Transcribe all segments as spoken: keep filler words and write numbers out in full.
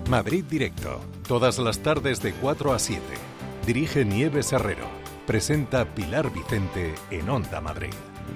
Madrid Directo, todas las tardes de cuatro a siete. Dirige Nieves Herrero. Presenta Pilar Vicente en Onda Madrid.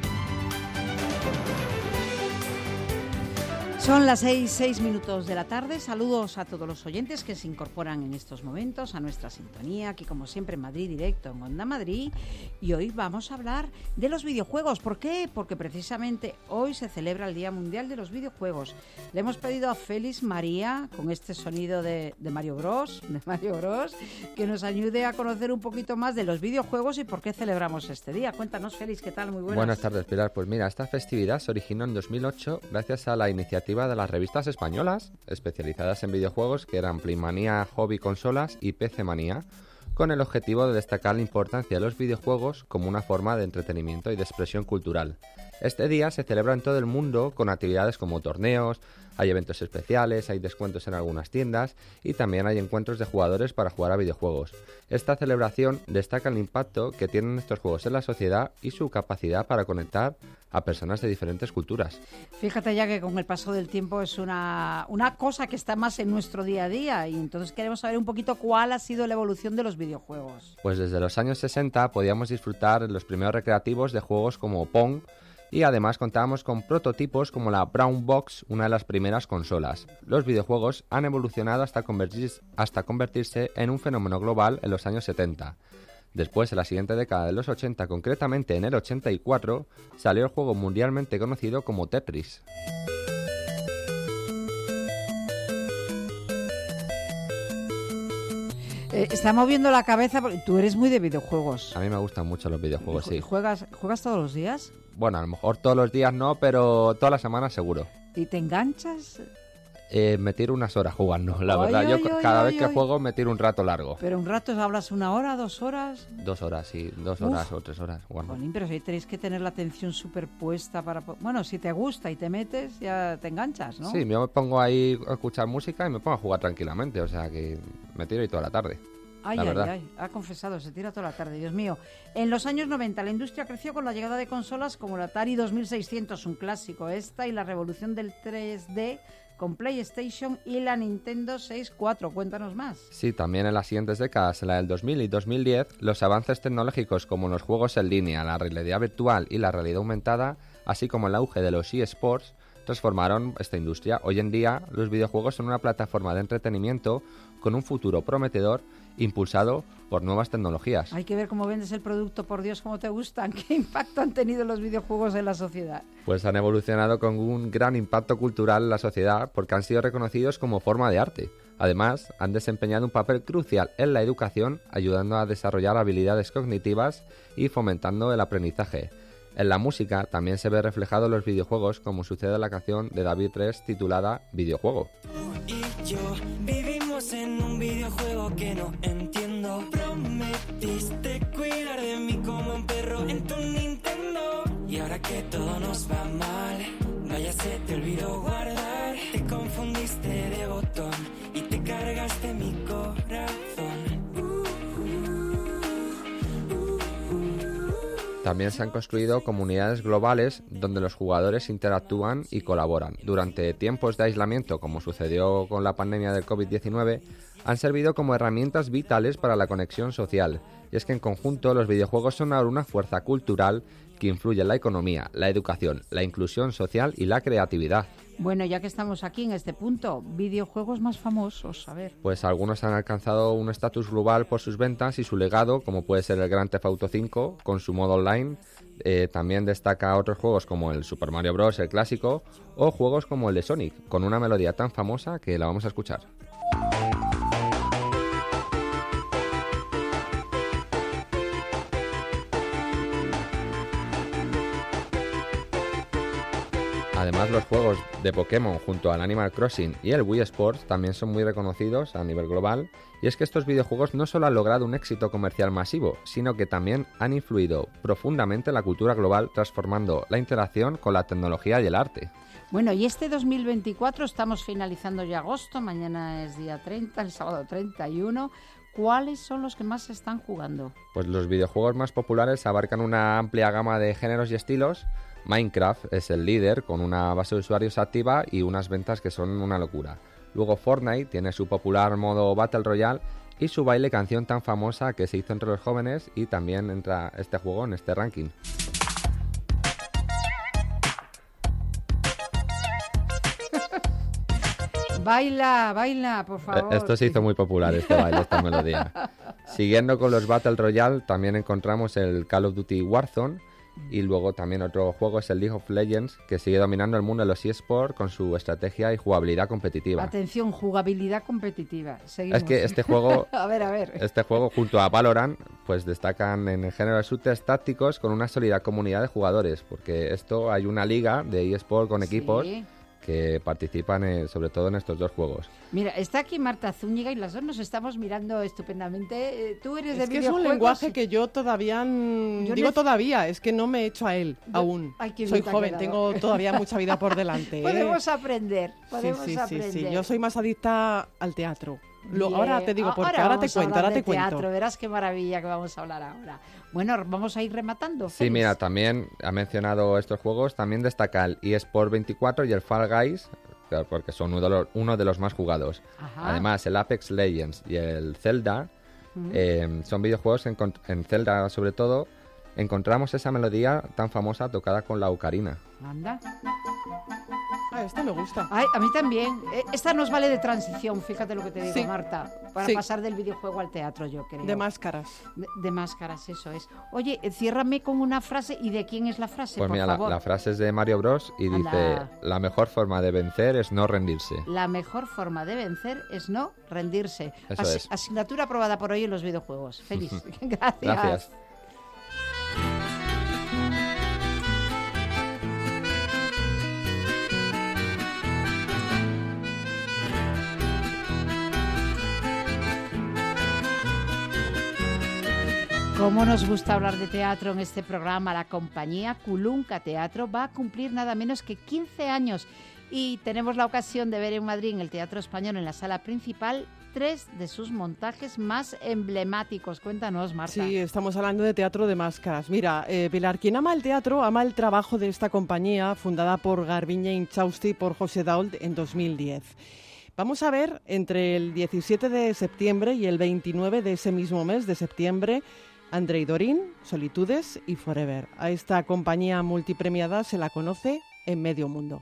Son las seis, seis minutos de la tarde. Saludos a todos los oyentes que se incorporan en estos momentos a nuestra sintonía, aquí como siempre en Madrid Directo, en Onda Madrid. Y hoy vamos a hablar de los videojuegos. ¿Por qué? Porque precisamente hoy se celebra el Día Mundial de los Videojuegos. Le hemos pedido a Félix María, con este sonido de, de Mario Bros, de Mario Bros, que nos ayude a conocer un poquito más de los videojuegos y por qué celebramos este día. Cuéntanos, Félix, ¿qué tal? Muy buenas. Buenas tardes, Pilar. Pues mira, esta festividad se originó en dos mil ocho gracias a la iniciativa de las revistas españolas especializadas en videojuegos, que eran Playmanía, Hobby Consolas y P C Manía, con el objetivo de destacar la importancia de los videojuegos como una forma de entretenimiento y de expresión cultural. Este día se celebra en todo el mundo con actividades como torneos, hay eventos especiales, hay descuentos en algunas tiendas y también hay encuentros de jugadores para jugar a videojuegos. Esta celebración destaca el impacto que tienen estos juegos en la sociedad y su capacidad para conectar a personas de diferentes culturas. Fíjate ya que con el paso del tiempo es una, una cosa que está más en nuestro día a día y entonces queremos saber un poquito cuál ha sido la evolución de los videojuegos. Pues desde los años sesenta podíamos disfrutar en los primeros recreativos de juegos como Pong, y además contábamos con prototipos como la Brown Box, una de las primeras consolas. Los videojuegos han evolucionado hasta convertirse, hasta convertirse en un fenómeno global en los años setenta. Después, en la siguiente década de los ochenta, concretamente en el ochenta y cuatro, salió el juego mundialmente conocido como Tetris. Eh, está moviendo la cabeza porque tú eres muy de videojuegos. A mí me gustan mucho los videojuegos, ¿Y sí. ¿Juegas, ¿Juegas todos los días? Bueno, a lo mejor todos los días no, pero todas las semanas seguro. ¿Y te enganchas? Eh, me tiro unas horas jugando, la Ay, verdad. ay, Yo ay, cada ay, vez que ay. juego me tiro un rato largo. Pero un rato, ¿hablas una hora, dos horas? Dos horas, sí, dos Uf. horas o tres horas. Bueno. Jolín, pero si tenéis que tener la atención superpuesta para... Bueno, si te gusta y te metes, ya te enganchas, ¿no? Sí, yo me pongo ahí a escuchar música y me pongo a jugar tranquilamente, o sea que me tiro ahí toda la tarde. Ay, la ay, verdad. ay, ha confesado, se tira toda la tarde, Dios mío. En los años noventa la industria creció con la llegada de consolas como el Atari dos mil seiscientos, un clásico esta, y la revolución del tres D con PlayStation y la Nintendo sesenta y cuatro. Cuéntanos más. Sí, también en las siguientes décadas, en la del dos mil y dos mil diez, los avances tecnológicos como los juegos en línea, la realidad virtual y la realidad aumentada, así como el auge de los eSports, transformaron esta industria. Hoy en día, los videojuegos son una plataforma de entretenimiento con un futuro prometedor impulsado por nuevas tecnologías. Hay que ver cómo vendes el producto, por Dios, cómo te gustan. ¿Qué impacto han tenido los videojuegos en la sociedad? Pues han evolucionado con un gran impacto cultural en la sociedad porque han sido reconocidos como forma de arte. Además, han desempeñado un papel crucial en la educación, ayudando a desarrollar habilidades cognitivas y fomentando el aprendizaje. En la música también se ve reflejado en los videojuegos, como sucede en la canción de David tres titulada Videojuego. Y yo vivimos en un videojuego que no entiendo. Prometiste cuidar de mí como un perro en tu Nintendo. Y ahora que todo nos va mal, vaya se te olvidó guardar. Te confundiste de botón y te cargaste mi corazón. También se han construido comunidades globales donde los jugadores interactúan y colaboran. Durante tiempos de aislamiento, como sucedió con la pandemia del covid diecinueve, han servido como herramientas vitales para la conexión social. Y es que en conjunto los videojuegos son ahora una fuerza cultural que influye en la economía, la educación, la inclusión social y la creatividad. Bueno, ya que estamos aquí en este punto, videojuegos más famosos, a ver. Pues algunos han alcanzado un estatus global por sus ventas y su legado, como puede ser el Grand Theft Auto cinco con su modo online. Eh, también destaca otros juegos como el Super Mario Bros, el clásico, o juegos como el de Sonic, con una melodía tan famosa que la vamos a escuchar. Además, los juegos de Pokémon junto al Animal Crossing y el Wii Sports también son muy reconocidos a nivel global, y es que estos videojuegos no solo han logrado un éxito comercial masivo, sino que también han influido profundamente en la cultura global, transformando la interacción con la tecnología y el arte. Bueno, y este dos mil veinticuatro, estamos finalizando ya agosto, mañana es día treinta, el sábado treinta y uno. ¿Cuáles son los que más se están jugando? Pues los videojuegos más populares abarcan una amplia gama de géneros y estilos. Minecraft es el líder, con una base de usuarios activa y unas ventas que son una locura. Luego Fortnite tiene su popular modo Battle Royale y su baile canción tan famosa que se hizo entre los jóvenes, y también entra este juego en este ranking. Baila, baila, por favor. Esto se hizo muy popular, este baile, esta melodía. Siguiendo con los Battle Royale, también encontramos el Call of Duty Warzone, y luego también otro juego es el League of Legends, que sigue dominando el mundo de los eSports con su estrategia y jugabilidad competitiva. Atención, jugabilidad competitiva. Seguimos. Es que este juego, a ver, a ver. este juego junto a Valorant, pues destacan en el género de shooters tácticos con una sólida comunidad de jugadores, porque esto hay una liga de eSports con equipos. Sí. Que participan eh, sobre todo en estos dos juegos. Mira, está aquí Marta Zúñiga y las dos nos estamos mirando estupendamente. Eh, Tú eres de Es que es videojuegos. un lenguaje que yo todavía... Yo digo nec- todavía, es que no me he hecho a él yo, aún. Ay, soy joven, tengo todavía mucha vida por delante. Podemos ¿eh? aprender, podemos sí, sí, aprender. Sí, sí, yo soy más adicta al teatro. Lo, Bien. ahora te digo, porque ahora, ahora te cuento, ahora te teatro, cuento. Verás qué maravilla que vamos a hablar ahora. Bueno, vamos a ir rematando. Sí, Félix. mira, también ha mencionado estos juegos, también destaca el eSport veinticuatro y el Fall Guys, porque son uno de los, uno de los más jugados. Ajá. Además, el Apex Legends y el Zelda uh-huh. eh, son videojuegos, en, en Zelda sobre todo, encontramos esa melodía tan famosa tocada con la ocarina. Anda. Ah, esta me gusta. Ay, a mí también. Esta nos vale de transición, fíjate lo que te digo, sí. Marta, para sí. pasar del videojuego al teatro, yo creo. De máscaras. De, de máscaras, eso es. Oye, ciérrame con una frase. ¿Y de quién es la frase, Pues por mira, favor? La, la frase es de Mario Bros. Y Anda. dice, la mejor forma de vencer es no rendirse. La mejor forma de vencer es no rendirse. Eso As- es. Asignatura aprobada por hoy en los videojuegos. Feliz. Gracias. Gracias. Como nos gusta hablar de teatro en este programa, la compañía Culunca Teatro va a cumplir nada menos que quince años y tenemos la ocasión de ver en Madrid, en el Teatro Español, en la sala principal, tres de sus montajes más emblemáticos. Cuéntanos, Marta. Sí, estamos hablando de teatro de máscaras. Mira, eh, Pilar, quien ama el teatro, ama el trabajo de esta compañía, fundada por Garbiñe Inchausti y por José Dault en dos mil diez. Vamos a ver, entre el diecisiete de septiembre y el veintinueve de ese mismo mes de septiembre, Andrei Dorín, Solitudes y Forever. A esta compañía multipremiada se la conoce en medio mundo.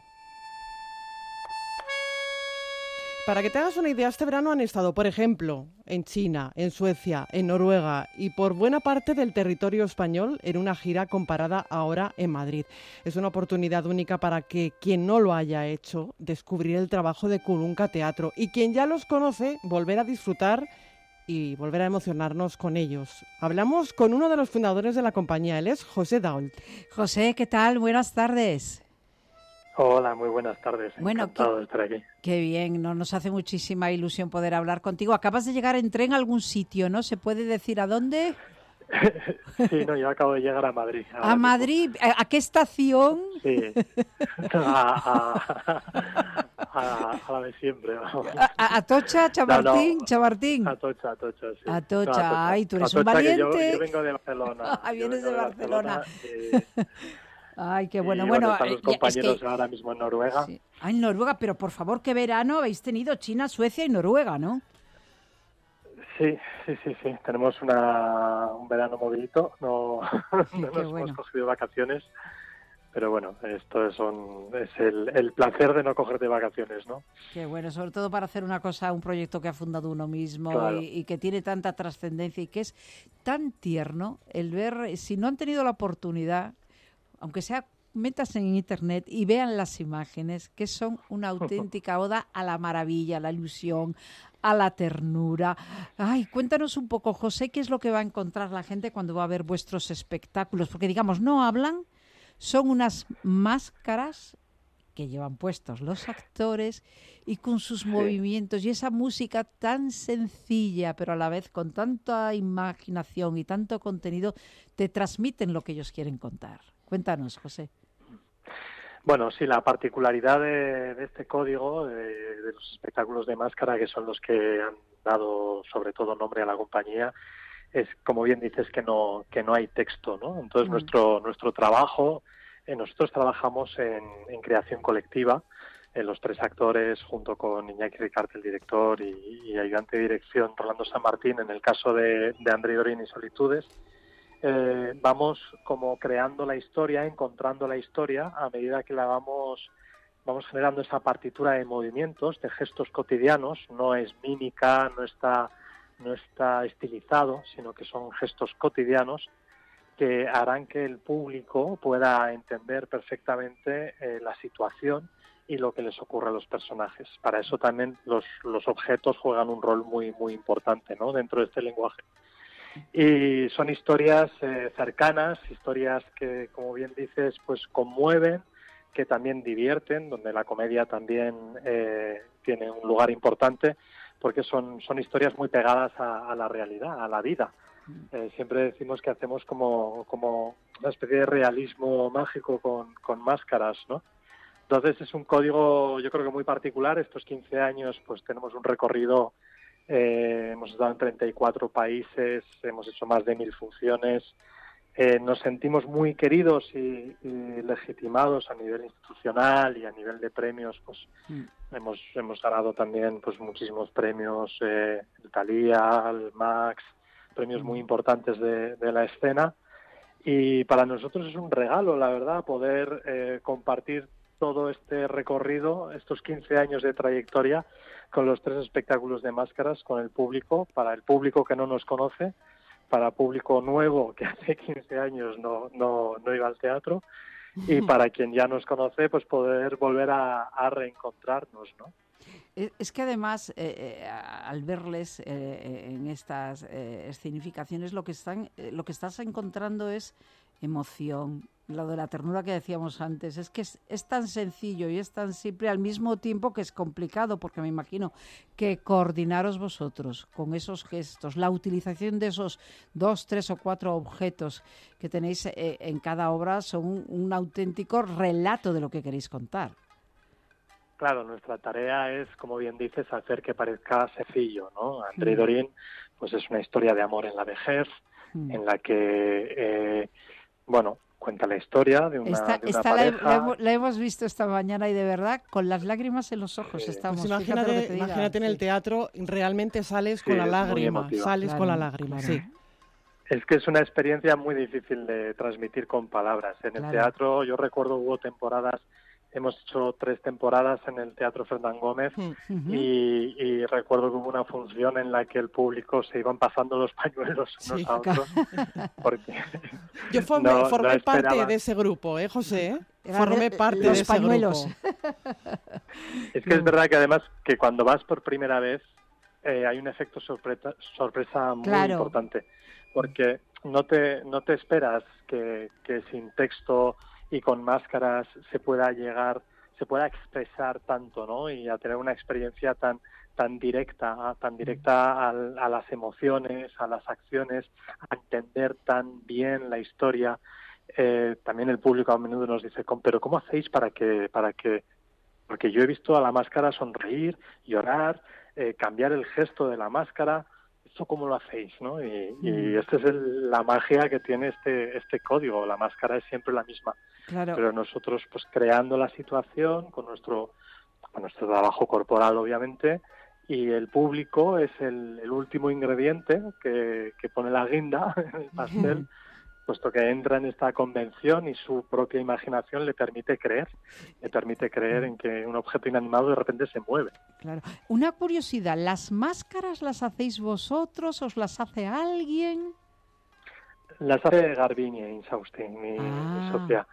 Para que te hagas una idea, este verano han estado, por ejemplo, en China, en Suecia, en Noruega y por buena parte del territorio español en una gira comparada ahora en Madrid. Es una oportunidad única para que quien no lo haya hecho descubrir el trabajo de Culunca Teatro y quien ya los conoce volver a disfrutar y volver a emocionarnos con ellos. Hablamos con uno de los fundadores de la compañía, él es José Dault. José, ¿qué tal? Buenas tardes. Hola, muy buenas tardes. Bueno, encantado qué, de estar aquí. Qué bien, ¿no? Nos hace muchísima ilusión poder hablar contigo. Acabas de llegar en tren a algún sitio, ¿no? ¿Se puede decir a dónde? Sí, no, yo acabo de llegar a Madrid. ¿A Madrid? ¿A qué estación? Sí, a, a, a, a la de siempre. Vamos. ¿A Atocha, Chamartín? No, no. Chamartín. Atocha, Atocha, sí. Atocha, no, Atocha. ay, tú eres Atocha, un valiente. Yo, yo vengo de Barcelona. Ah, vienes de, de Barcelona. Barcelona y, ay, qué bueno. Y, bueno, bueno, están los compañeros es que... ahora mismo en Noruega. Sí. Ah, en Noruega, pero por favor, qué verano habéis tenido China, Suecia y Noruega, ¿no? Sí, sí, sí, sí. Tenemos una, un verano movidito. No, sí, no nos bueno. hemos cogido vacaciones. Pero bueno, esto es, un, es el, el placer de no cogerte vacaciones, ¿no? Qué bueno, sobre todo para hacer una cosa, un proyecto que ha fundado uno mismo claro. y, y que tiene tanta trascendencia y que es tan tierno el ver, si no han tenido la oportunidad, aunque sea métanse en internet y vean las imágenes, que son una auténtica oda a la maravilla, a la ilusión, a la ternura. Ay, cuéntanos un poco, José, ¿qué es lo que va a encontrar la gente cuando va a ver vuestros espectáculos? Porque, digamos, no hablan, son unas máscaras que llevan puestos los actores y con sus sí. movimientos y esa música tan sencilla, pero a la vez con tanta imaginación y tanto contenido, te transmiten lo que ellos quieren contar. Cuéntanos, José. Bueno, sí, la particularidad de, de este código, de, de los espectáculos de máscara, que son los que han dado sobre todo nombre a la compañía, es, como bien dices, que no que no hay texto, ¿no? Entonces, mm. nuestro nuestro trabajo, eh, nosotros trabajamos en, en creación colectiva, eh, los tres actores, junto con Iñaki Ricarte, el director, y, y ayudante de dirección Rolando San Martín, en el caso de, de Andrei Dorín y Solitudes, eh, vamos como creando la historia, encontrando la historia a medida que la vamos, vamos generando esa partitura de movimientos, de gestos cotidianos. No es mímica, no está, no está estilizado, sino que son gestos cotidianos que harán que el público pueda entender perfectamente eh, la situación y lo que les ocurre a los personajes. Para eso también los, los objetos juegan un rol muy muy importante, ¿no?, dentro de este lenguaje. Y son historias eh, cercanas, historias que, como bien dices, pues conmueven, que también divierten, donde la comedia también eh, tiene un lugar importante, porque son, son historias muy pegadas a, a la realidad, a la vida. Eh, siempre decimos que hacemos como, como una especie de realismo mágico con, con máscaras, ¿no? Entonces es un código, yo creo que muy particular. Estos quince años pues tenemos un recorrido, eh, hemos estado en treinta y cuatro países, hemos hecho más de mil funciones, eh, nos sentimos muy queridos y, y legitimados a nivel institucional y a nivel de premios. Pues mm. hemos hemos ganado también pues muchísimos premios, eh, el Thalía, el Max, premios muy importantes de, de la escena, y para nosotros es un regalo, la verdad, poder eh, compartir todo este recorrido, estos quince años de trayectoria, con los tres espectáculos de máscaras, con el público, para el público que no nos conoce, para público nuevo que hace quince años no, no, no iba al teatro, y para quien ya nos conoce, pues poder volver a, a reencontrarnos, ¿no? Es que además, eh, eh, al verles eh, en estas eh, escenificaciones, lo que están, eh, lo que estás encontrando es emoción. Lo de la ternura que decíamos antes, es que es, es tan sencillo y es tan simple al mismo tiempo que es complicado, porque me imagino que coordinaros vosotros con esos gestos, la utilización de esos dos, tres o cuatro objetos que tenéis eh, en cada obra son un, un auténtico relato de lo que queréis contar. Claro, nuestra tarea es, como bien dices, hacer que parezca sencillo, ¿no? Andrei mm. Dorín, pues es una historia de amor en la vejez, mm. en la que, eh, bueno, cuenta la historia de una, esta, de una esta pareja. La, la, la hemos visto esta mañana y de verdad, con las lágrimas en los ojos sí. estamos. Pues imagínate, imagínate en el teatro, realmente sales sí, con la lágrima, sales claro, con la lágrima, claro. sí. Es que es una experiencia muy difícil de transmitir con palabras. En claro. el teatro, yo recuerdo, hubo temporadas. Hemos hecho tres temporadas en el Teatro Fernán Gómez uh-huh. y, y recuerdo que hubo una función en la que el público se iban pasando los pañuelos unos sí, a otros. Porque Yo formé, no, formé no parte de ese grupo, ¿eh, José? Era formé de, parte los de ese pañuelos. grupo. Es que es verdad que además que cuando vas por primera vez eh, hay un efecto sorpresa, sorpresa muy claro. importante, porque no te, no te esperas que, que sin texto y con máscaras se pueda llegar, se pueda expresar tanto, ¿no? Y a tener una experiencia tan tan directa, tan directa a, a las emociones, a las acciones, a entender tan bien la historia. Eh, también el público a menudo nos dice, pero ¿cómo hacéis para que, para que, porque yo he visto a la máscara sonreír, llorar, eh, cambiar el gesto de la máscara? ¿Esto cómo lo hacéis, no? Y, mm. y esta es el, la magia que tiene este este código. La máscara es siempre la misma, claro. pero nosotros pues creando la situación con nuestro con nuestro trabajo corporal, obviamente, y el público es el, el último ingrediente que, que pone la guinda en el pastel, mm. puesto que entra en esta convención y su propia imaginación le permite creer, le permite creer en que un objeto inanimado de repente se mueve. Claro. Una curiosidad, ¿las máscaras las hacéis vosotros? ¿Os las hace alguien? Las hace Garbiñe Insaustín, mi, ah. mi socia.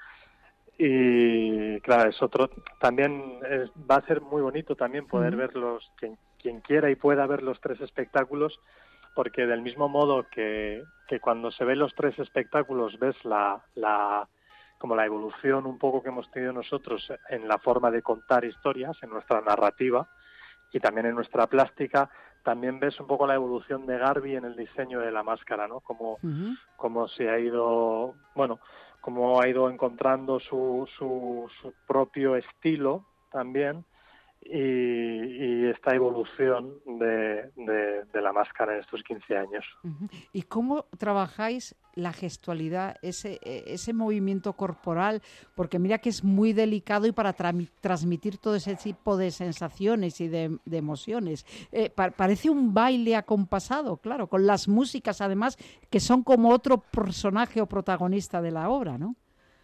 Y claro, es otro, también es, va a ser muy bonito también poder uh-huh. verlos, quien, quien quiera y pueda ver los tres espectáculos, porque del mismo modo que, que cuando se ven los tres espectáculos ves la, la como la evolución un poco que hemos tenido nosotros en la forma de contar historias, en nuestra narrativa y también en nuestra plástica, también ves un poco la evolución de Garbi en el diseño de la máscara, ¿no? Como, uh-huh. como se ha ido, bueno, como ha ido encontrando su, su, su propio estilo también. y, y esta evolución de, de, de la máscara en estos quince años. Uh-huh. ¿Y cómo trabajáis la gestualidad, ese, ese movimiento corporal? Porque mira que es muy delicado y para tra- transmitir todo ese tipo de sensaciones y de, de emociones. Eh, pa- parece un baile acompasado, claro, con las músicas además que son como otro personaje o protagonista de la obra, ¿no?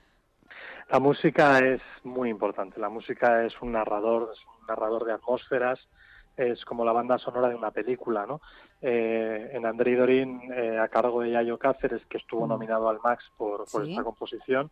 La música es muy importante. La música es un narrador, es un narrador de atmósferas, es como la banda sonora de una película, ¿no? Eh, en Andrei Dorín, eh, a cargo de Yayo Cáceres, que estuvo mm. nominado al Max por, por ¿Sí? esta composición.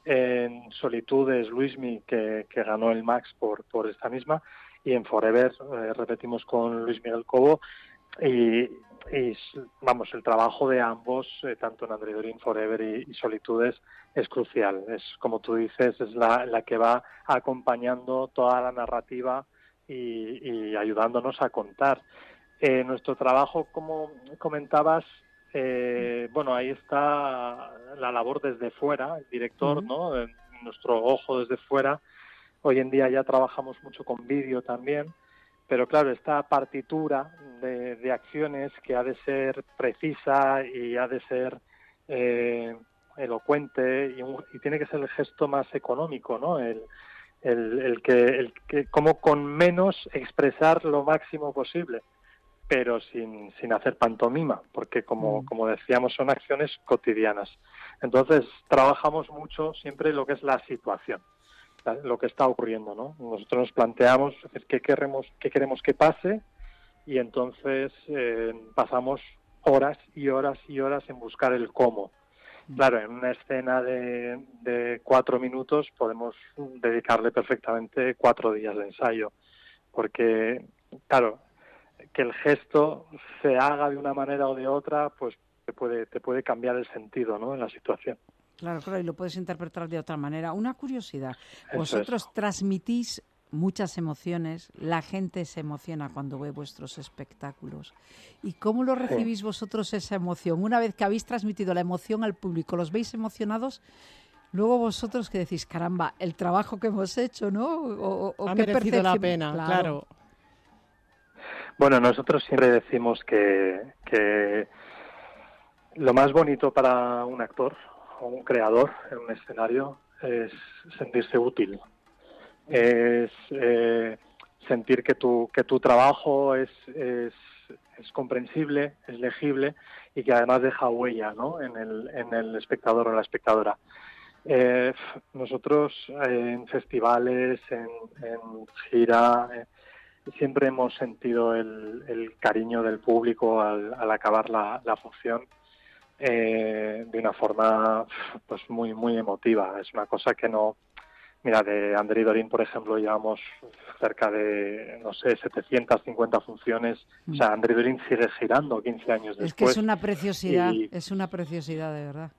En Solitudes, Luismi, que, que ganó el Max por, por esta misma. Y en Forever, eh, repetimos con Luis Miguel Cobo. Y, y vamos, el trabajo de ambos, eh, tanto en Andrei Dorín, Forever y, y Solitudes, es crucial. Es, como tú dices, es la, la que va acompañando toda la narrativa y, y ayudándonos a contar. Eh, nuestro trabajo, como comentabas, eh, bueno, ahí está la labor desde fuera, el director, uh-huh. ¿no? Eh, nuestro ojo desde fuera. Hoy en día ya trabajamos mucho con vídeo también, pero claro, esta partitura de, de acciones que ha de ser precisa y ha de ser eh, elocuente y, un, y tiene que ser el gesto más económico, ¿no? El, el, el que, el que como con menos expresar lo máximo posible, pero sin, sin hacer pantomima, porque como, mm. como decíamos, son acciones cotidianas. Entonces, trabajamos mucho siempre lo que es la situación, lo que está ocurriendo, ¿no? Nosotros nos planteamos qué queremos, qué queremos que pase y entonces eh, pasamos horas y horas y horas en buscar el cómo. Claro, en una escena de, de cuatro minutos podemos dedicarle perfectamente cuatro días de ensayo, porque, claro, que el gesto se haga de una manera o de otra, pues te puede, te puede cambiar el sentido, ¿no?, en la situación. Claro, claro, y lo puedes interpretar de otra manera. Una curiosidad, vosotros es. transmitís muchas emociones, la gente se emociona cuando ve vuestros espectáculos. ¿Y cómo lo recibís sí. vosotros esa emoción? Una vez que habéis transmitido la emoción al público, ¿los veis emocionados? Luego vosotros que decís, caramba, el trabajo que hemos hecho, ¿no? O, o ha qué merecido percepción... la pena, claro. claro. Bueno, nosotros siempre decimos que, que lo más bonito para un actor o un creador en un escenario es sentirse útil. Es eh, sentir que tu que tu trabajo es, es es comprensible, es legible y que además deja huella, ¿no?, en el en el espectador o la espectadora. Eh, nosotros eh, en festivales, en, en gira, eh, siempre hemos sentido el, el cariño del público al, al acabar la, la función eh, de una forma pues muy muy emotiva. Es una cosa que no... Mira, de Andrei Dorín, por ejemplo, llevamos cerca de, no sé, setecientas cincuenta funciones. Mm. O sea, Andrei Dorín sigue girando quince años después. Es que es una preciosidad, y, es una preciosidad, de verdad.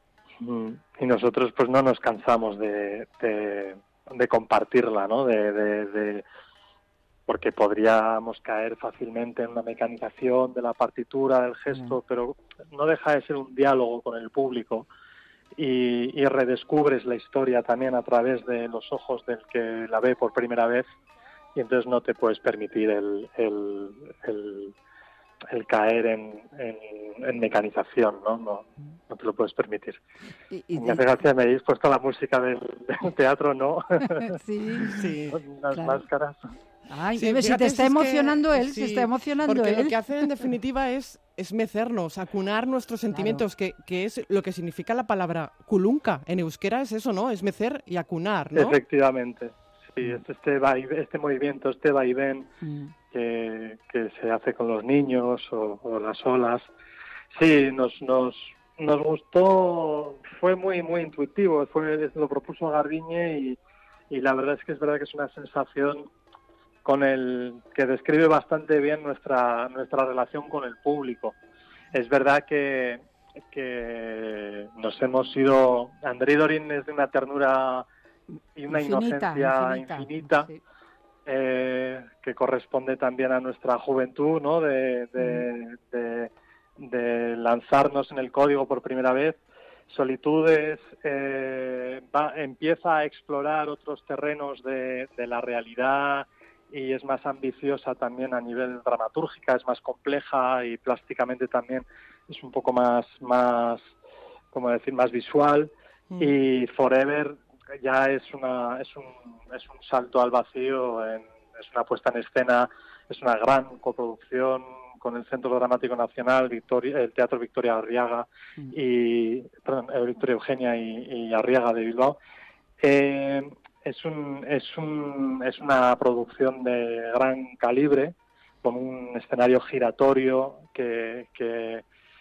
Y nosotros, pues, no nos cansamos de, de, de compartirla, ¿no? De, de, de, porque podríamos caer fácilmente en una mecanización de la partitura, del gesto, mm. pero no deja de ser un diálogo con el público. Y, y redescubres la historia también a través de los ojos del que la ve por primera vez y entonces no te puedes permitir el, el, el, el caer en, en, en mecanización, ¿no? No, no te lo puedes permitir. Y, y, me hace gracia, me habéis puesto la música del, del teatro, ¿no? Sí, sí. Las claro. máscaras. Ay, sí, si te está emocionando es que, él, sí, se está emocionando porque él. Lo que hace en definitiva es, es mecernos, acunar nuestros sentimientos, claro. que, que es lo que significa la palabra kulunka. En euskera es eso, ¿no? Es mecer y acunar, ¿no? Efectivamente. Sí, es este, vaivén, este movimiento, este vaivén mm. que, que se hace con los niños o, o las olas. Sí, nos, nos, nos gustó, fue muy muy intuitivo, fue lo propuso Garbiñe y, y la verdad es que es verdad que es una sensación con el que describe bastante bien nuestra nuestra relación con el público. Es verdad que, que nos hemos ido... Andrei Dorín es de una ternura y una infinita, inocencia infinita, infinita sí. eh, que corresponde también a nuestra juventud, ¿no? De, de, mm. de, de lanzarnos en el código por primera vez. Solitudes eh, va, empieza a explorar otros terrenos de, de la realidad y es más ambiciosa también a nivel dramatúrgica, es más compleja y plásticamente también es un poco más, más como decir, más visual. Mm. Y Forever ya es una es un, es un salto al vacío, en, es una puesta en escena, es una gran coproducción con el Centro Dramático Nacional, Victoria, el Teatro Victoria Arriaga mm. y perdón, Victoria Eugenia y, y Arriaga de Bilbao. Eh, es un es un es una producción de gran calibre, con un escenario giratorio que, que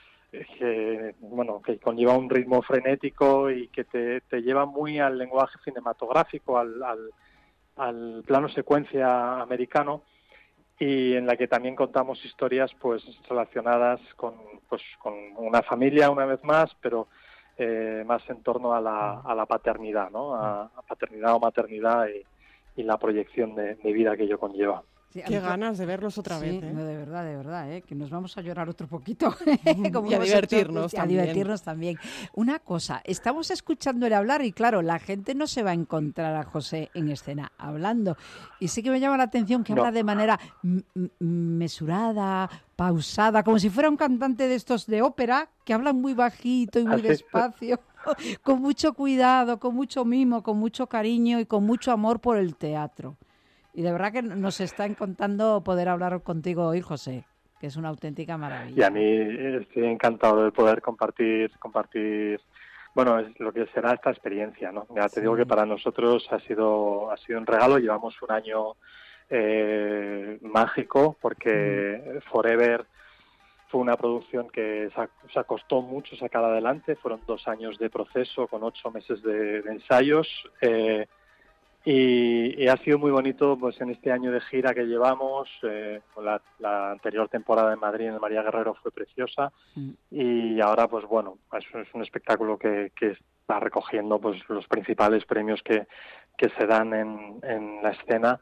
que bueno que conlleva un ritmo frenético y que te, te lleva muy al lenguaje cinematográfico, al, al, al plano secuencia americano, y en la que también contamos historias pues relacionadas con pues con una familia una vez más, pero eh, más en torno a la, a la paternidad, ¿no? A, a paternidad o maternidad y, y la proyección de, de vida que ello conlleva. Sí, Qué ganas de verlos otra sí, vez, ¿eh? No, de verdad, de verdad, ¿eh? Que nos vamos a llorar otro poquito. Como y a divertirnos hecho, también. A divertirnos también. Una cosa, estamos escuchándole hablar y claro, la gente no se va a encontrar a José en escena hablando. Y sí que me llama la atención que no. habla de manera m- m- mesurada, pausada, como si fuera un cantante de estos de ópera, que hablan muy bajito y muy Así. despacio, con mucho cuidado, con mucho mimo, con mucho cariño y con mucho amor por el teatro. Y de verdad que nos está encantando poder hablar contigo hoy, José, que es una auténtica maravilla. Y a mí estoy encantado de poder compartir, compartir, bueno, es lo que será esta experiencia, ¿no? Ya te sí. digo que para nosotros ha sido, ha sido un regalo. Llevamos un año eh, mágico, porque mm. Forever fue una producción que se costó mucho sacar adelante. Fueron dos años de proceso con ocho meses de, de ensayos. Eh, Y, y ha sido muy bonito pues en este año de gira que llevamos. Eh, la, la anterior temporada en Madrid, en el María Guerrero, fue preciosa, mm. y ahora pues bueno, es, es un espectáculo que, que está recogiendo pues los principales premios que, que se dan en, en la escena,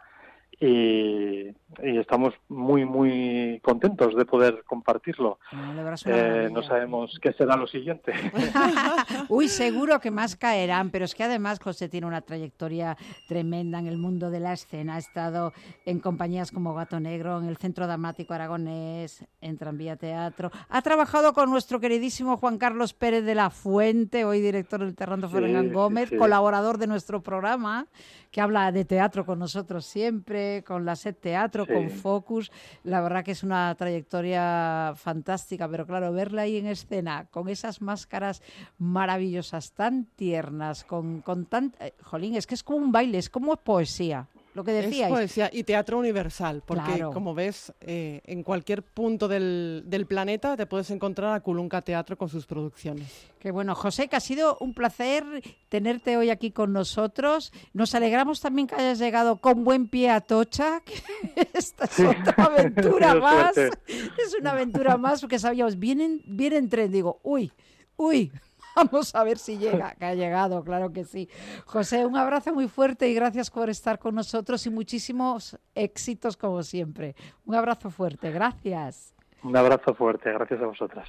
y, y estamos muy muy contentos de poder compartirlo. No, eh, no sabemos qué será lo siguiente. Uy, seguro que más caerán, pero es que además José tiene una trayectoria tremenda en el mundo de la escena. Ha estado en compañías como Gato Negro, en el Centro Dramático Aragonés, en Tranvía Teatro. Ha trabajado con nuestro queridísimo Juan Carlos Pérez de la Fuente, hoy director del Terrando sí, Fernández Gómez, sí, sí. colaborador de nuestro programa, que habla de teatro con nosotros siempre, con la SED Teatro, sí. con Focus. La verdad que es una trayectoria fantástica, pero claro, verla ahí en escena, con esas máscaras maravillosas, tan tiernas, con, con tan... Eh, jolín, es que es como un baile, es como poesía. Lo que decíais. Es poesía y teatro universal, porque claro. como ves, eh, en cualquier punto del, del planeta te puedes encontrar a Culunca Teatro con sus producciones. Qué bueno, José, que ha sido un placer tenerte hoy aquí con nosotros. Nos alegramos también que hayas llegado con buen pie a Atocha, que esta es otra aventura más. Es una aventura más, porque sabíamos, vienen, vienen tren, digo, uy, uy. Vamos a ver si llega, que ha llegado, claro que sí. José, un abrazo muy fuerte y gracias por estar con nosotros y muchísimos éxitos como siempre. Un abrazo fuerte, gracias. Un abrazo fuerte, gracias a vosotras.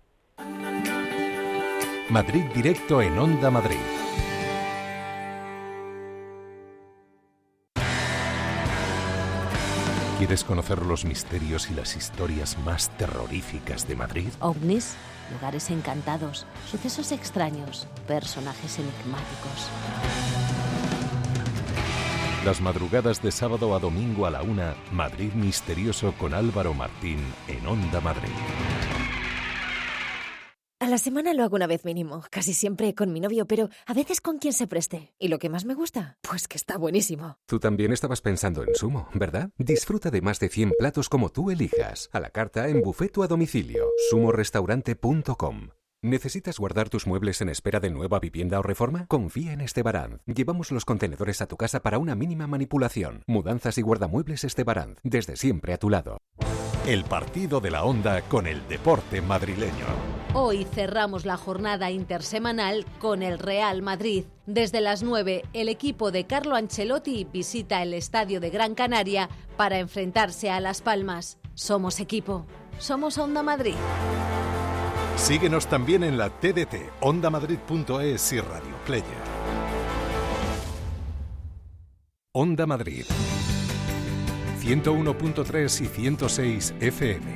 Madrid Directo en Onda Madrid. ¿Quieres conocer los misterios y las historias más terroríficas de Madrid? OVNIs, lugares encantados, sucesos extraños, personajes enigmáticos. Las madrugadas de sábado a domingo a la una, Madrid Misterioso con Álvaro Martín en Onda Madrid. A la semana lo hago una vez mínimo, casi siempre con mi novio, pero a veces con quien se preste. ¿Y lo que más me gusta? Pues que está buenísimo. Tú también estabas pensando en Sumo, ¿verdad? Disfruta de más de cien platos como tú elijas, a la carta, en buffet o a domicilio. sumo restaurante punto com. ¿Necesitas guardar tus muebles en espera de nueva vivienda o reforma? Confía en Estebaranz. Llevamos los contenedores a tu casa para una mínima manipulación. Mudanzas y guardamuebles Estebaranz, desde siempre a tu lado. El partido de la Onda con el deporte madrileño. Hoy cerramos la jornada intersemanal con el Real Madrid. Desde las nueve, el equipo de Carlo Ancelotti visita el estadio de Gran Canaria para enfrentarse a Las Palmas. Somos equipo. Somos Onda Madrid. Síguenos también en la T D T, onda madrid punto es y Radio Player. Onda Madrid. ciento uno punto tres y ciento seis F M.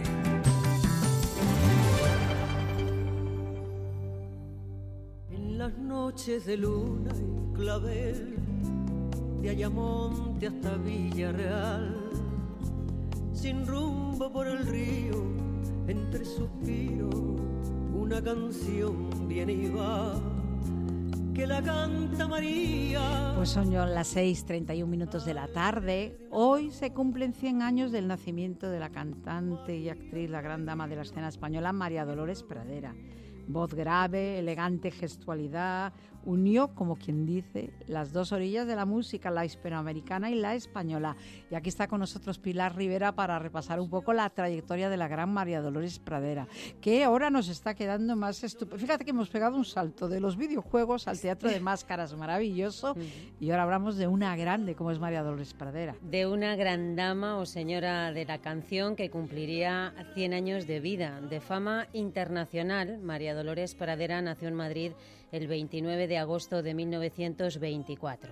En las noches de luna y clavel, de Ayamonte hasta Villarreal, sin rumbo por el río, entre suspiros, una canción viene y va, que la canta María. Pues son ya las seis treinta y un minutos de la tarde. Hoy se cumplen cien años del nacimiento de la cantante y actriz, la gran dama de la escena española, María Dolores Pradera. Voz grave, elegante gestualidad, unió, como quien dice, las dos orillas de la música, la hispanoamericana y la española. Y aquí está con nosotros Pilar Rivera para repasar un poco la trayectoria de la gran María Dolores Pradera, que ahora nos está quedando más estupendo. Fíjate que hemos pegado un salto de los videojuegos al teatro de máscaras maravilloso, y ahora hablamos de una grande como es María Dolores Pradera. De una gran dama o señora de la canción que cumpliría cien años de vida, de fama internacional. María Dolores Pradera nació en Madrid el veintinueve de agosto de mil novecientos veinticuatro.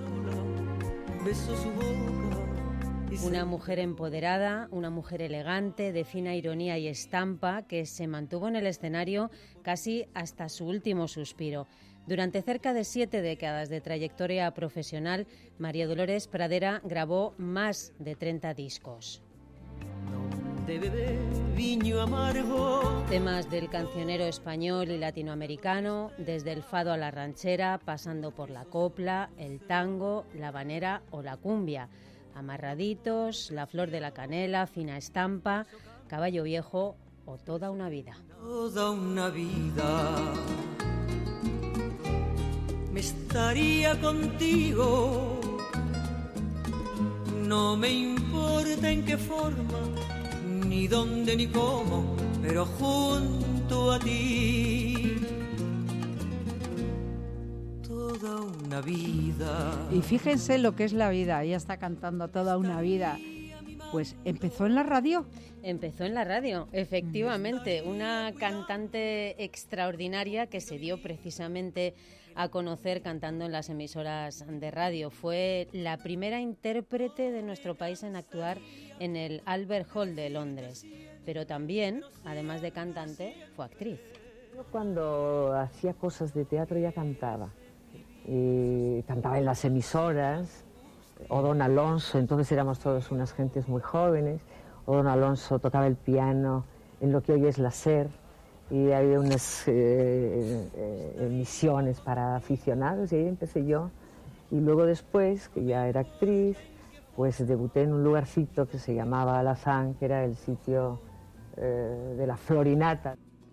Una mujer empoderada, una mujer elegante, de fina ironía y estampa, que se mantuvo en el escenario casi hasta su último suspiro. Durante cerca de siete décadas de trayectoria profesional, María Dolores Pradera grabó más de treinta discos. De beber viño amargo. Temas del cancionero español y latinoamericano, desde el fado a la ranchera, pasando por la copla, el tango, la habanera o la cumbia. Amarraditos, La flor de la canela, Fina estampa, Caballo viejo o Toda una vida. Toda una vida me estaría contigo, no me importa en qué forma, ni dónde ni cómo, pero junto a ti toda una vida. Y fíjense lo que es la vida, ella está cantando toda una vida. Pues empezó en la radio. Empezó en la radio, efectivamente, una cantante extraordinaria que se dio precisamente a conocer cantando en las emisoras de radio. Fue la primera intérprete de nuestro país en actuar en el Albert Hall de Londres, pero también, además de cantante, fue actriz. Yo cuando hacía cosas de teatro ya cantaba, y cantaba en las emisoras, o Don Alonso, entonces éramos todos unas gentes muy jóvenes, o Don Alonso tocaba el piano en lo que hoy es la SER, y había unas eh, eh, emisiones para aficionados, y ahí empecé yo. Y luego después, que ya era actriz, pues debuté en un lugarcito que se llamaba Alazán, que era el sitio eh, de la Florinata.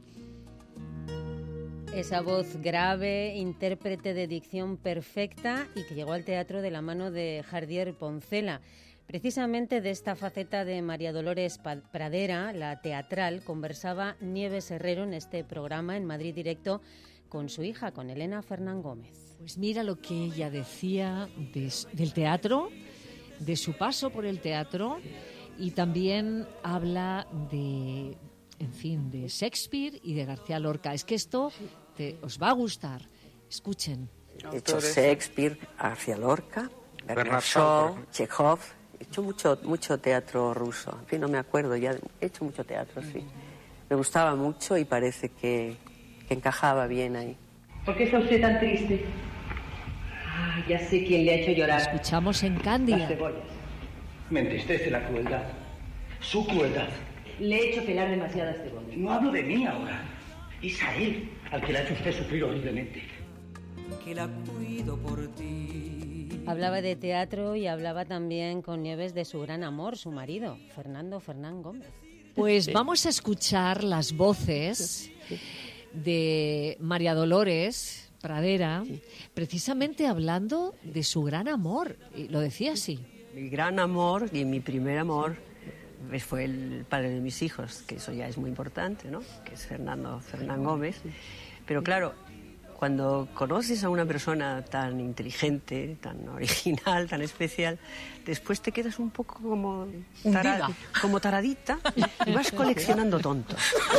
Esa voz grave, intérprete de dicción perfecta y que llegó al teatro de la mano de Jardier Poncela. Precisamente de esta faceta de María Dolores Pradera, la teatral, conversaba Nieves Herrero en este programa en Madrid Directo con su hija, con Elena Fernán Gómez. Pues mira lo que ella decía de, del teatro, de su paso por el teatro, y también habla de, en fin, de Shakespeare y de García Lorca. Es que esto te, os va a gustar. Escuchen. He hecho Shakespeare, García Lorca, Bernard Shaw, Chekhov. He hecho mucho, mucho teatro ruso. En fin, no me acuerdo, ya he hecho mucho teatro, sí. Me gustaba mucho y parece que, que encajaba bien ahí. ¿Por qué está usted tan triste? Ah, ya sé quién le ha hecho llorar. Escuchamos en Cándida. Las cebollas. Me entristece la crueldad. Su crueldad. Le he hecho pelar demasiadas cebollas. No hablo de mí ahora. Es a él al que le ha hecho usted sufrir horriblemente. Que la cuido por ti. Hablaba de teatro y hablaba también con Nieves de su gran amor, su marido, Fernando Fernán Gómez. Pues vamos a escuchar las voces de María Dolores Pradera, precisamente hablando de su gran amor. Y lo decía así. Mi gran amor y mi primer amor fue el padre de mis hijos, que eso ya es muy importante, ¿no? Que es Fernando Fernán Gómez. Pero claro, cuando conoces a una persona tan inteligente, tan original, tan especial, después te quedas un poco como, tarad, como taradita y vas coleccionando tontos.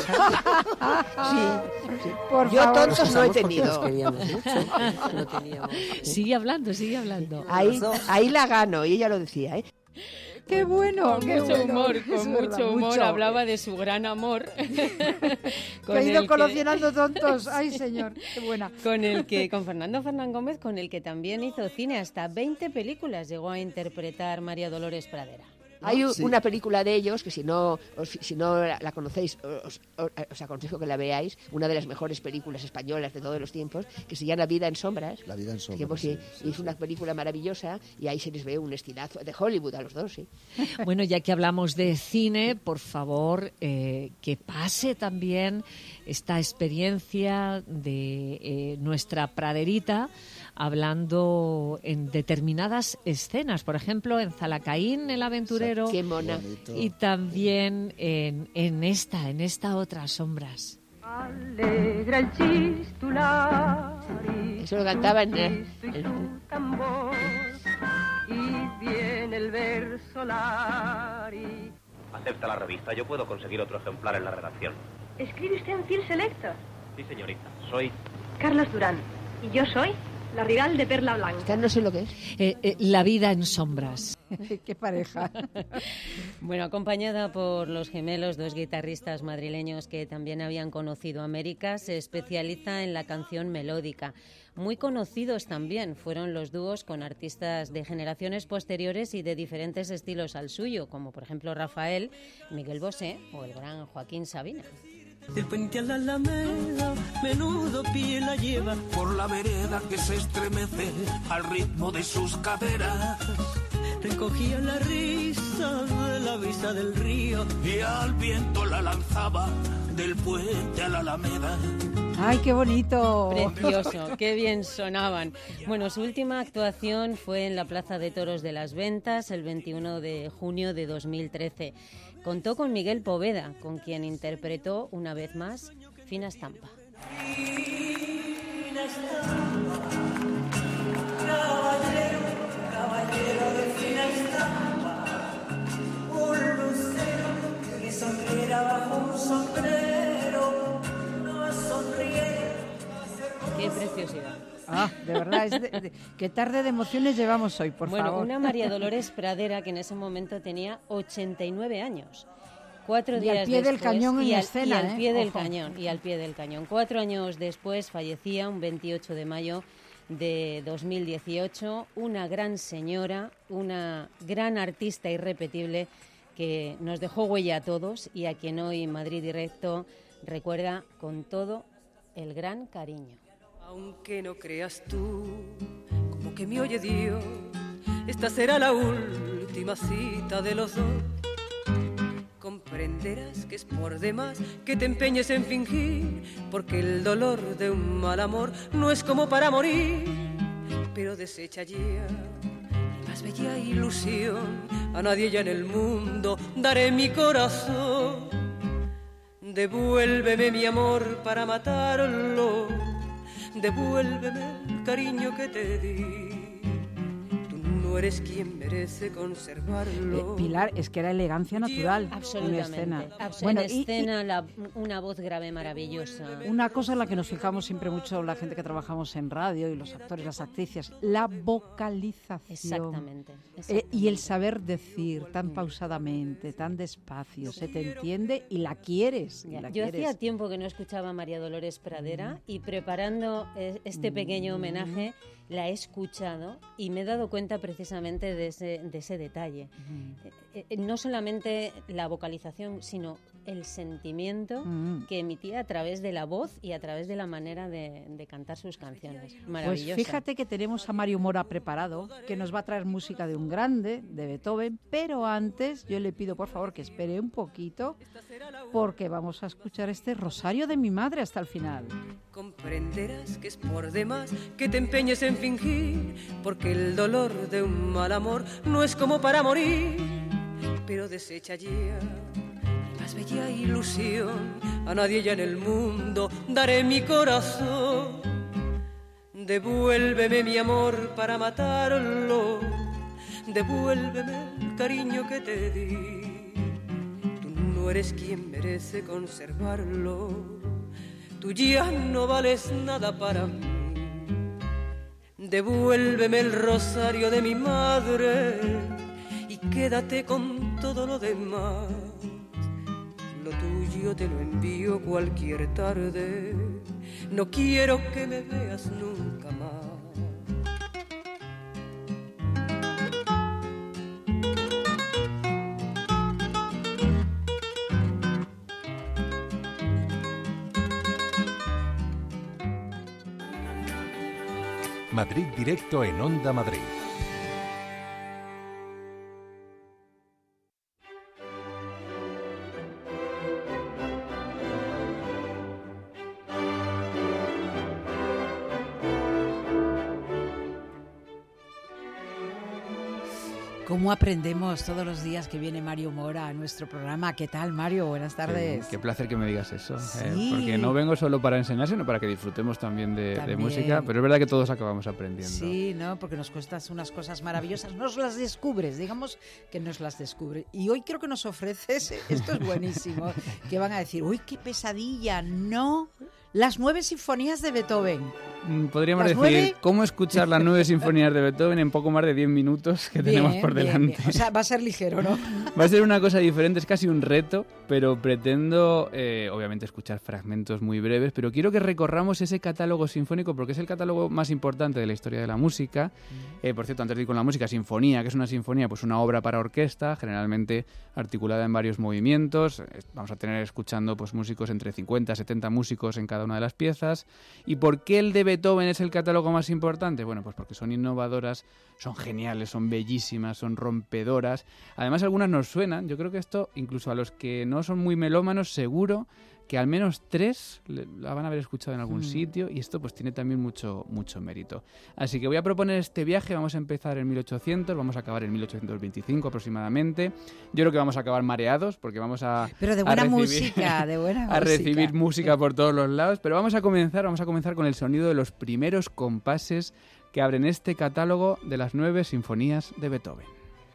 Sí, sí. Por Yo favor, tontos no he tenido. Mucho, no teníamos. Sigue hablando, sigue hablando. Ahí, ahí la gano, y ella lo decía, ¿eh? ¡Qué bueno! Con qué mucho bueno. humor, Es con verdad, mucho humor, mucho. hablaba de su gran amor. Que ha ido colacionando tontos. ¡Ay, señor! ¡Qué buena! Con el que, con Fernando Fernán Gómez, con el que también hizo cine, hasta veinte películas llegó a interpretar María Dolores Pradera. ¿no? Hay sí. una película de ellos que si no os, si no la conocéis, os, os, os aconsejo que la veáis, una de las mejores películas españolas de todos los tiempos, que se llama Vida en Sombras. La Vida en Sombras. Que, pues, sí, sí, es sí. una película maravillosa y ahí se les ve un estilazo de Hollywood a los dos, sí. Bueno, ya que hablamos de cine, por favor, eh, que pase también esta experiencia de eh, nuestra Praderita, hablando en determinadas escenas, por ejemplo, en Zalacaín, el aventurero, qué mona. Y también en, en esta, en esta otra Sombras. Alegra el chistular. Eso lo cantaba en el, el... Y viene el verso Lari. Acepta la revista, yo puedo conseguir otro ejemplar en la redacción. ¿Escribe usted en Fiel Selecto? Sí, señorita, soy... Carlos Durán. ¿Y yo soy? La rival de Perla Blanca. Esta no sé lo que es. Eh, eh, la vida en sombras. ¡Qué pareja! Bueno, acompañada por los gemelos, dos guitarristas madrileños que también habían conocido América, se especializa en la canción melódica. Muy conocidos también fueron los dúos con artistas de generaciones posteriores y de diferentes estilos al suyo, como por ejemplo Rafael, Miguel Bosé o el gran Joaquín Sabina. Del puente a la Alameda, menudo pie la lleva por la vereda que se estremece al ritmo de sus caderas. Recogía la risa de la brisa del río y al viento la lanzaba del puente a la Alameda. ¡Ay, qué bonito! Precioso, qué bien sonaban. Bueno, su última actuación fue en la Plaza de Toros de las Ventas el veintiuno de junio de dos mil trece. Contó con Miguel Poveda, con quien interpretó una vez más Fina Estampa. Fina estampa, caballero, caballero de fina estampa, un lucero que sonriera bajo un sombrero, no sonriera. Qué preciosidad. Ah, de verdad, es de, de, qué tarde de emociones llevamos hoy, por bueno, favor. Bueno, una María Dolores Pradera que en ese momento tenía ochenta y nueve años. Cuatro y días al pie después, del cañón en y al, escena, y al ¿eh? pie del Ojo. cañón, y al pie del cañón. Cuatro años después fallecía, un veintiocho de mayo de dos mil dieciocho, una gran señora, una gran artista irrepetible que nos dejó huella a todos y a quien hoy Madrid Directo recuerda con todo el gran cariño. Aunque no creas tú, como que me oye Dios, esta será la última cita de los dos. Comprenderás que es por demás que te empeñes en fingir, porque el dolor de un mal amor no es como para morir. Pero desecha ya la más bella ilusión, a nadie ya en el mundo daré mi corazón. Devuélveme mi amor para matarlo, devuélveme el cariño que te di. Tú no eres quien merece conservarlo. Eh, Pilar, es que era elegancia natural. Absolutamente. En escena, Abs- bueno, en y, escena y... La, una voz grave maravillosa. Una cosa en la que nos fijamos siempre mucho la gente que trabajamos en radio y los actores, las actrices, la vocalización. Exactamente. exactamente. Eh, y el saber decir tan pausadamente, tan despacio, se te entiende y la quieres. Y la Yo quieres. hacía tiempo que no escuchaba a María Dolores Pradera mm. y preparando este pequeño homenaje la he escuchado y me he dado cuenta precisamente de ese, de ese detalle. Mm. Eh, eh, no solamente la vocalización, sino el sentimiento mm. que emitía a través de la voz y a través de la manera de, de cantar sus canciones. Maravillosa. Pues fíjate que tenemos a Mario Mora preparado, que nos va a traer música de un grande, de Beethoven, pero antes yo le pido por favor que espere un poquito, porque vamos a escuchar este Rosario de mi madre hasta el final. Comprenderás que es por demás que te empeñes en fingir, porque el dolor de un mal amor no es como para morir. Pero desecha ya la más bella ilusión, a nadie ya en el mundo daré mi corazón. Devuélveme mi amor para matarlo, devuélveme el cariño que te di. Tú no eres quien merece conservarlo, tú ya no vales nada para mí. Devuélveme el rosario de mi madre y quédate con todo lo demás. Lo tuyo te lo envío cualquier tarde. No quiero que me veas nunca más. Madrid Directo en Onda Madrid. ¿Cómo aprendemos todos los días que viene Mario Mora a nuestro programa? ¿Qué tal, Mario? Buenas tardes. Qué, qué placer que me digas eso. Sí. Eh, porque no vengo solo para enseñar, sino para que disfrutemos también de, También. de música. Pero es verdad que todos acabamos aprendiendo. Sí, ¿no? Porque nos cuestas unas cosas maravillosas. Nos las descubres, digamos que nos las descubres. Y hoy creo que nos ofreces, esto es buenísimo, que van a decir, uy, qué pesadilla, no... Las nueve sinfonías de Beethoven. Podríamos ¿Las decir nueve? cómo escuchar las nueve sinfonías de Beethoven en poco más de diez minutos que Bien, tenemos por bien, delante. bien. O sea, va a ser ligero, ¿no? Va a ser una cosa diferente, es casi un reto, pero pretendo, eh, obviamente, escuchar fragmentos muy breves, pero quiero que recorramos ese catálogo sinfónico porque es el catálogo más importante de la historia de la música. Eh, por cierto, antes de ir con la música, sinfonía, ¿qué es una sinfonía? Pues una obra para orquesta, generalmente articulada en varios movimientos. Vamos a tener escuchando pues músicos entre cincuenta a setenta músicos en cada una de las piezas. ¿Y por qué el de Beethoven es el catálogo más importante? Bueno, pues porque son innovadoras, son geniales, son bellísimas, son rompedoras. Además, algunas nos suenan. Yo creo que esto, incluso a los que no son muy melómanos, seguro que al menos tres la van a haber escuchado en algún Mm. sitio, y esto pues tiene también mucho, mucho mérito. Así que voy a proponer este viaje. Vamos a empezar en mil ochocientos, vamos a acabar en mil ochocientos veinticinco aproximadamente. Yo creo que vamos a acabar mareados porque vamos a Pero de a buena recibir- música, de buena a música. recibir música por todos los lados, pero vamos a comenzar, vamos a comenzar con el sonido de los primeros compases que abren este catálogo de las nueve sinfonías de Beethoven.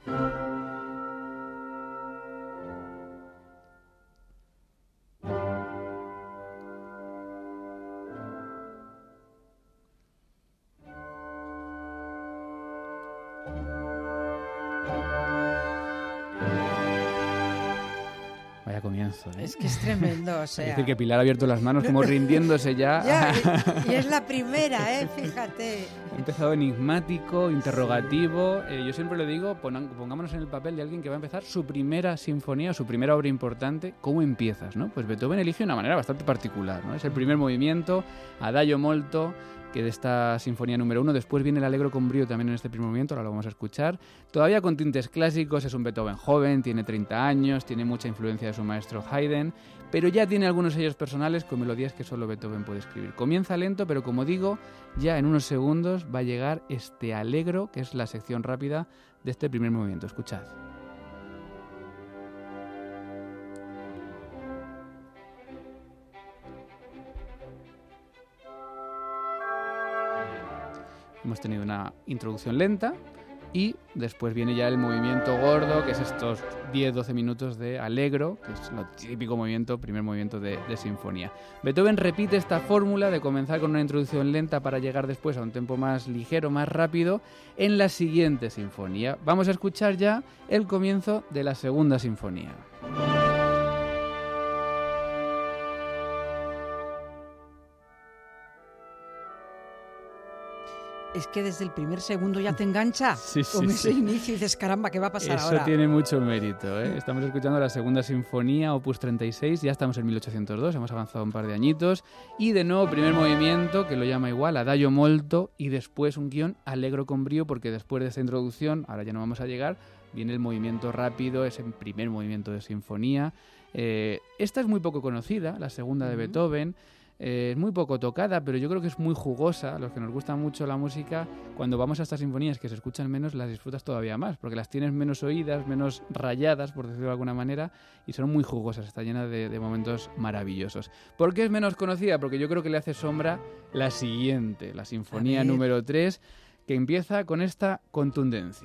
Vaya comienzo, ¿eh? Es que es tremendo, o sea... Es decir, que Pilar ha abierto las manos como rindiéndose ya. Ya, y, y es la primera, ¿eh? Fíjate. Ha empezado enigmático, interrogativo. Eh, yo siempre le digo, ponan- pongámonos en el papel de alguien que va a empezar su primera sinfonía, su primera obra importante. ¿Cómo empiezas, no? Pues Beethoven elige una manera bastante particular, ¿no? Es el primer movimiento, Adagio molto, que de esta sinfonía número uno. Después viene el Allegro con brío también en este primer movimiento, ahora lo vamos a escuchar. Todavía con tintes clásicos, es un Beethoven joven, tiene treinta años, tiene mucha influencia de su maestro Haydn, pero ya tiene algunos sellos personales con melodías que solo Beethoven puede escribir. Comienza lento, pero como digo, ya en unos segundos va a llegar este Allegro, que es la sección rápida de este primer movimiento. Escuchad. Hemos tenido una introducción lenta y después viene ya el movimiento gordo, que es estos diez doce minutos de Allegro, que es lo típico movimiento, primer movimiento de, de sinfonía. Beethoven repite esta fórmula de comenzar con una introducción lenta para llegar después a un tempo más ligero, más rápido, en la siguiente sinfonía. Vamos a escuchar ya el comienzo de la segunda sinfonía. Es que desde el primer segundo ya te engancha Sí, sí, con ese sí. inicio y dices, caramba, ¿qué va a pasar Eso ahora? tiene mucho mérito, ¿eh? Estamos escuchando la segunda sinfonía, opus treinta y seis, ya estamos en mil ochocientos dos, hemos avanzado un par de añitos, y de nuevo primer movimiento, que lo llama igual, Adagio molto, y después un guión Allegro con brío, porque después de esta introducción, ahora ya no vamos a llegar, viene el movimiento rápido, ese primer movimiento de sinfonía. Eh, esta es muy poco conocida, la segunda de Beethoven. Eh, es muy poco tocada, pero yo creo que es muy jugosa. A los que nos gusta mucho la música, cuando vamos a estas sinfonías que se escuchan menos, las disfrutas todavía más, porque las tienes menos oídas, menos rayadas, por decirlo de alguna manera, y son muy jugosas, está llena de, de momentos maravillosos. ¿Por qué es menos conocida? Porque yo creo que le hace sombra la siguiente, la sinfonía número tres, que empieza con esta contundencia.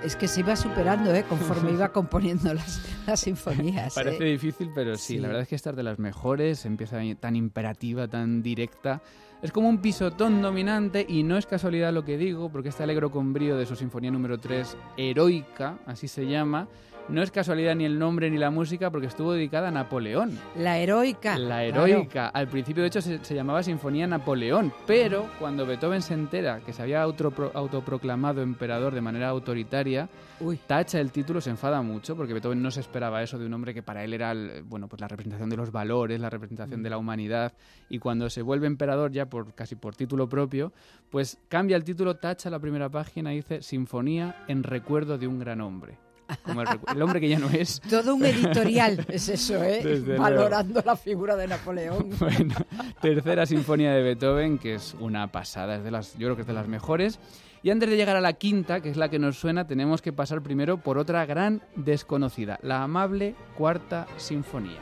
Es que se iba superando, ¿eh? Conforme iba componiendo las, las sinfonías. Parece ¿eh? difícil, pero sí, Sí. la verdad es que esta es de las mejores, empieza tan imperativa, tan directa. Es como un pisotón dominante y no es casualidad lo que digo, porque este alegro con brío de su sinfonía número tres, Heroica, así se llama, no es casualidad ni el nombre ni la música porque estuvo dedicada a Napoleón. La heroica. La heroica. Al principio, de hecho, se, se llamaba Sinfonía Napoleón, pero cuando Beethoven se entera que se había autopro, autoproclamado emperador de manera autoritaria, Uy. tacha el título, se enfada mucho, porque Beethoven no se esperaba eso de un hombre que para él era el, bueno, pues la representación de los valores, la representación mm. de la humanidad, y cuando se vuelve emperador ya por casi por título propio, pues cambia el título, tacha la primera página y dice Sinfonía en recuerdo de un gran hombre. Como el, el hombre que ya no es. Todo un editorial es eso, ¿eh? Desde Valorando luego. la figura de Napoleón. Bueno, tercera sinfonía de Beethoven, que es una pasada, es de las, yo creo que es de las mejores. Y antes de llegar a la quinta, que es la que nos suena, tenemos que pasar primero por otra gran desconocida, la amable Cuarta Sinfonía.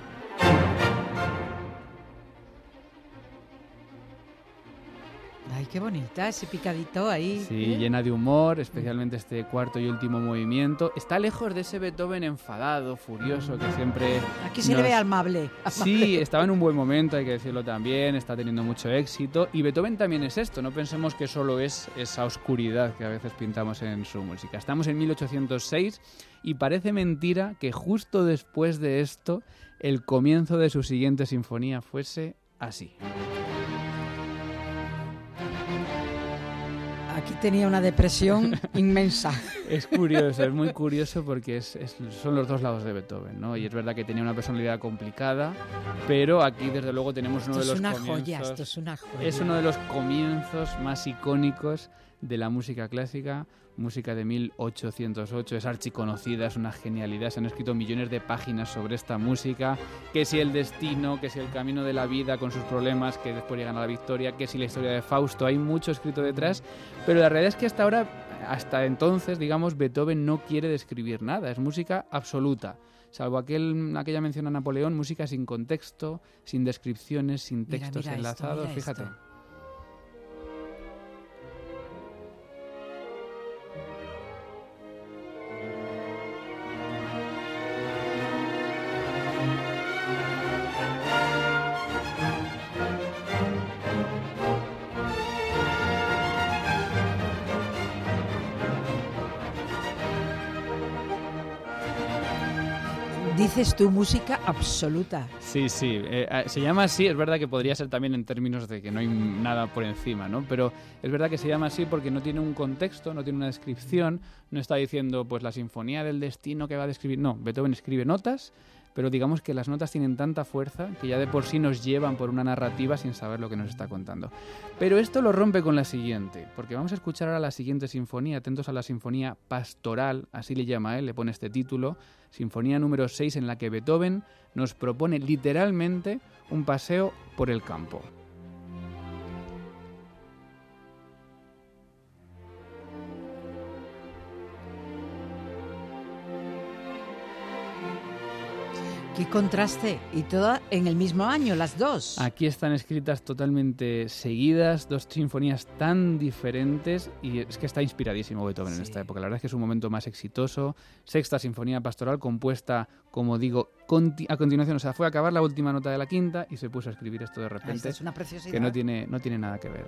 Ay, qué bonita, ese picadito ahí. Sí, ¿eh? llena de humor, especialmente este cuarto y último movimiento. Está lejos de ese Beethoven enfadado, furioso, que siempre... Aquí se nos... le ve amable, amable. Sí, estaba en un buen momento, hay que decirlo también, está teniendo mucho éxito. Y Beethoven también es esto, no pensemos que solo es esa oscuridad que a veces pintamos en su música. Estamos en mil ochocientos seis y parece mentira que justo después de esto el comienzo de su siguiente sinfonía fuese así. Aquí tenía una depresión inmensa. Es curioso, es muy curioso porque es, es, son los dos lados de Beethoven, ¿no? Y es verdad que tenía una personalidad complicada, pero aquí desde luego tenemos uno esto de los es una comienzos... joya, esto es una joya. Es uno de los comienzos más icónicos de la música clásica, música de mil ochocientos ocho, es archiconocida, es una genialidad, se han escrito millones de páginas sobre esta música, que si el destino, que si el camino de la vida con sus problemas, que después llegan a la victoria, que si la historia de Fausto, hay mucho escrito detrás, pero la realidad es que hasta ahora, hasta entonces, digamos, Beethoven no quiere describir nada, es música absoluta. Salvo aquel, aquella mención a Napoleón, música sin contexto, sin descripciones, sin textos mira, mira enlazados, esto, fíjate. Esto. Dices tú, música absoluta. Sí, sí, eh, se llama así, es verdad que podría ser también en términos de que no hay nada por encima, ¿no? Pero es verdad que se llama así porque no tiene un contexto, no tiene una descripción, no está diciendo pues la sinfonía del destino que va a describir, no, Beethoven escribe notas, pero digamos que las notas tienen tanta fuerza que ya de por sí nos llevan por una narrativa sin saber lo que nos está contando. Pero esto lo rompe con la siguiente, porque vamos a escuchar ahora la siguiente sinfonía, atentos a la sinfonía pastoral, así le llama él, le pone este título, sinfonía número seis, en la que Beethoven nos propone literalmente un paseo por el campo. ¡Qué contraste! Y todo en el mismo año, las dos. Aquí están escritas totalmente seguidas, dos sinfonías tan diferentes, y es que está inspiradísimo Beethoven sí. en esta época. La verdad es que es un momento más exitoso. Sexta sinfonía pastoral compuesta, como digo, conti- a continuación, o sea, fue a acabar la última nota de la quinta y se puso a escribir esto de repente. Esta es una preciosidad. Que no tiene, no tiene nada que ver.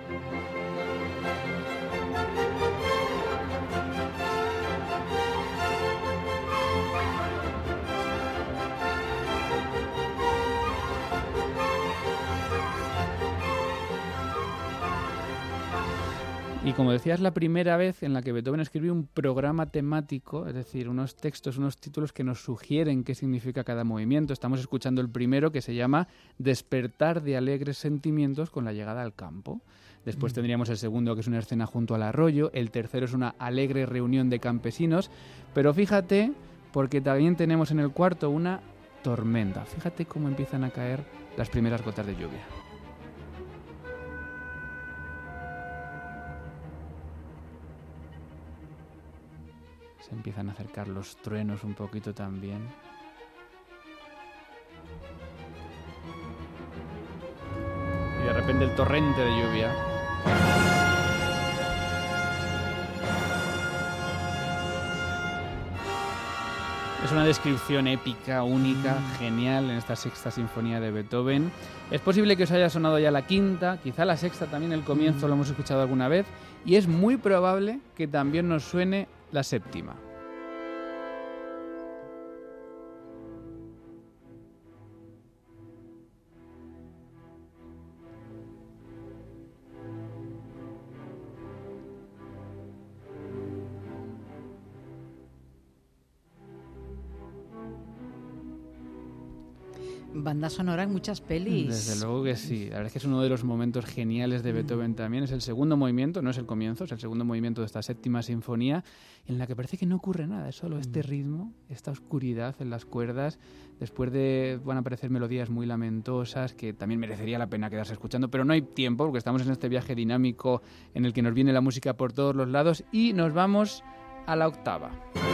Y como decía, es la primera vez en la que Beethoven escribió un programa temático, es decir, unos textos, unos títulos que nos sugieren qué significa cada movimiento. Estamos escuchando el primero, que se llama Despertar de alegres sentimientos con la llegada al campo. Después mm. tendríamos el segundo, que es una escena junto al arroyo. El tercero es una alegre reunión de campesinos. Pero fíjate, porque también tenemos en el cuarto una tormenta. Fíjate cómo empiezan a caer las primeras gotas de lluvia. Se empiezan a acercar los truenos un poquito también. Y de repente el torrente de lluvia. Es una descripción épica, única, genial en esta sexta sinfonía de Beethoven. Es posible que os haya sonado ya la quinta, quizá la sexta también, el comienzo lo hemos escuchado alguna vez, y es muy probable que también nos suene la séptima. Banda sonora en muchas pelis. Desde luego que sí. La verdad es que es uno de los momentos geniales de Beethoven también. Es el segundo movimiento, no es el comienzo, es el segundo movimiento de esta séptima sinfonía, en la que parece que no ocurre nada. Es solo este ritmo, esta oscuridad en las cuerdas. Después de van a aparecer melodías muy lamentosas que también merecería la pena quedarse escuchando, pero no hay tiempo porque estamos en este viaje dinámico en el que nos viene la música por todos los lados y nos vamos a la octava.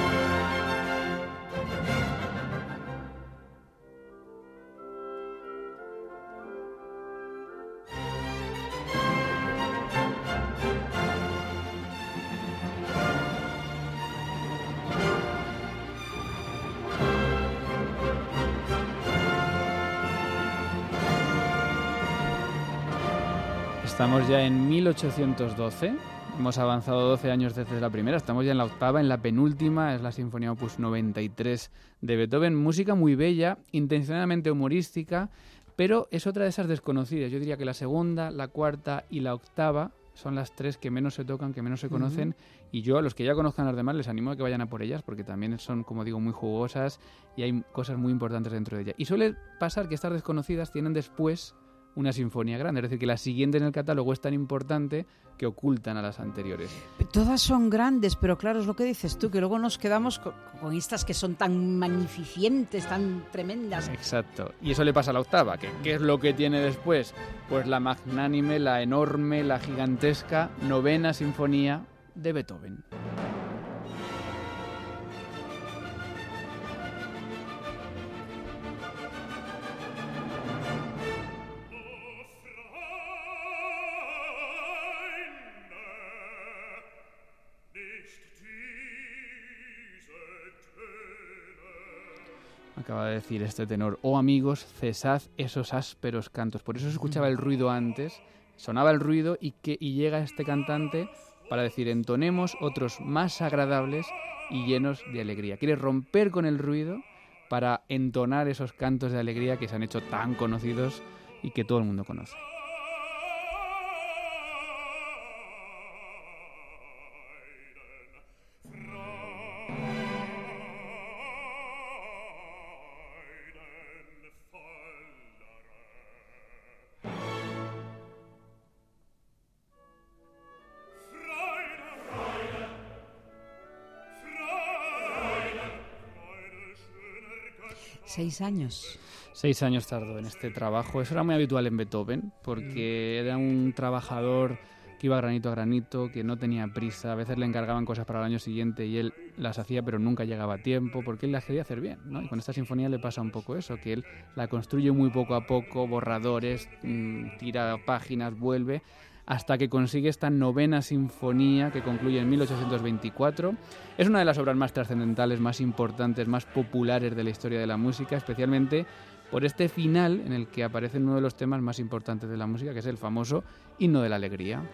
Estamos ya en mil ochocientos doce, hemos avanzado doce años desde la primera, estamos ya en la octava, en la penúltima, es la Sinfonía Opus noventa y tres de Beethoven, música muy bella, intencionadamente humorística, pero es otra de esas desconocidas. Yo diría que la segunda, la cuarta y la octava son las tres que menos se tocan, que menos se conocen, uh-huh. y yo a los que ya conozcan las demás les animo a que vayan a por ellas, porque también son, como digo, muy jugosas y hay cosas muy importantes dentro de ellas. Y suele pasar que estas desconocidas tienen después una sinfonía grande, es decir, que la siguiente en el catálogo es tan importante que ocultan a las anteriores. Todas son grandes, pero claro, es lo que dices tú, que luego nos quedamos con, con estas que son tan magnificentes, tan tremendas. Exacto, y eso le pasa a la octava, que ¿qué es lo que tiene después? Pues la magnánime, la enorme, la gigantesca novena sinfonía de Beethoven. Acaba de decir este tenor: oh amigos, cesad esos ásperos cantos. Por eso se escuchaba el ruido antes, sonaba el ruido y, que, y llega este cantante para decir: entonemos otros más agradables y llenos de alegría. Quiere romper con el ruido para entonar esos cantos de alegría que se han hecho tan conocidos y que todo el mundo conoce. Seis años. Seis años tardó en este trabajo. Eso era muy habitual en Beethoven, porque era un trabajador que iba granito a granito, que no tenía prisa. A veces le encargaban cosas para el año siguiente y él las hacía, pero nunca llegaba a tiempo, porque él las quería hacer bien, ¿no? Y con esta sinfonía le pasa un poco eso, que él la construye muy poco a poco, borradores, mmm, tira páginas, vuelve, hasta que consigue esta novena sinfonía que concluye en mil ochocientos veinticuatro. Es una de las obras más trascendentales, más importantes, más populares de la historia de la música, especialmente por este final en el que aparece uno de los temas más importantes de la música, que es el famoso Himno de la Alegría.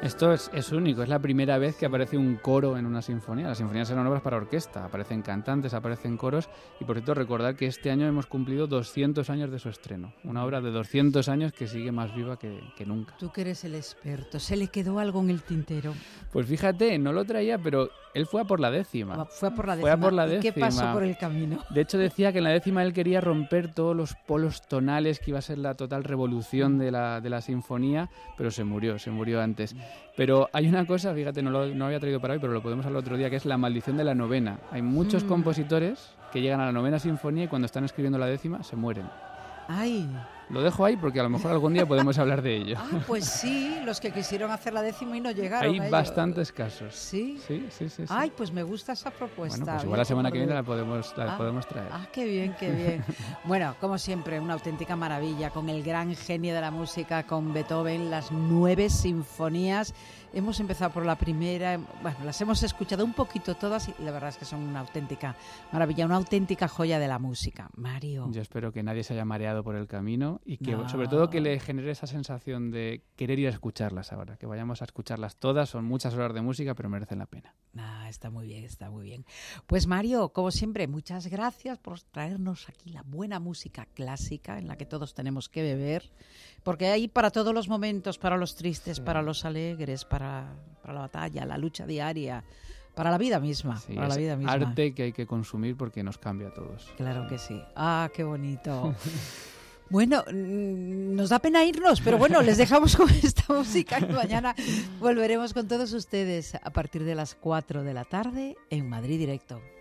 Esto es, es único, es la primera vez que aparece un coro en una sinfonía. Las sinfonías eran obras para orquesta, aparecen cantantes, aparecen coros. Y por cierto, recordar que este año hemos cumplido doscientos años de su estreno. Una obra de doscientos años que sigue más viva que, que nunca. Tú que eres el experto, ¿se le quedó algo en el tintero? Pues fíjate, no lo traía, pero él fue a por la décima. Fue a por la décima. Fue a por la décima. ¿Y qué pasó por el camino? De hecho, decía que en la décima él quería romper todos los polos tonales, que iba a ser la total revolución de la, de la sinfonía, pero se murió, se murió antes. Pero hay una cosa, fíjate, no lo no había traído para hoy, pero lo podemos hablar otro día, que es la maldición de la novena. Hay muchos mm. compositores que llegan a la novena sinfonía y cuando están escribiendo la décima se mueren. ¡Ay! Lo dejo ahí porque a lo mejor algún día podemos hablar de ello. Ah, pues sí, los que quisieron hacer la décima y no llegaron. Hay a bastantes casos. ¿Sí? Sí, sí, sí, sí. Ay, pues me gusta esa propuesta. Bueno, pues igual la semana que viene la podemos, la ah, podemos traer. Ah, qué bien, qué bien. Bueno, como siempre, una auténtica maravilla con el gran genio de la música, con Beethoven, las nueve sinfonías. Hemos empezado por la primera, bueno, las hemos escuchado un poquito todas y la verdad es que son una auténtica maravilla, una auténtica joya de la música. Mario. Yo espero que nadie se haya mareado por el camino y que, no. sobre todo, que le genere esa sensación de querer ir a escucharlas ahora, que vayamos a escucharlas todas. Son muchas horas de música, pero merecen la pena. Ah, está muy bien, está muy bien. Pues Mario, como siempre, muchas gracias por traernos aquí la buena música clásica en la que todos tenemos que beber, porque hay para todos los momentos, para los tristes, sí. para los alegres, para, para la batalla, la lucha diaria, para la vida misma. Sí, para la vida misma. Arte que hay que consumir porque nos cambia a todos. Claro que sí. Ah, qué bonito. Bueno, nos da pena irnos, pero bueno, les dejamos con esta música y mañana volveremos con todos ustedes a partir de las cuatro de la tarde en Madrid Directo.